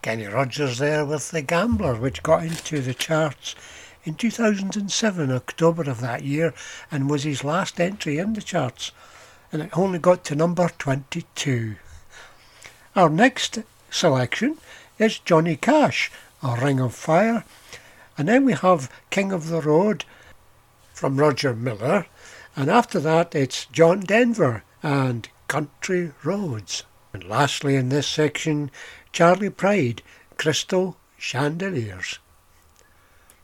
Kenny Rogers there with The Gambler, which got into the charts in 2007, October of that year, and was his last entry in the charts, and it only got to number 22. Our next selection is Johnny Cash, A Ring of Fire, and then we have King of the Road from Roger Miller, and after that it's John Denver and Country Roads. And lastly in this section, Charlie Pride, Crystal Chandeliers.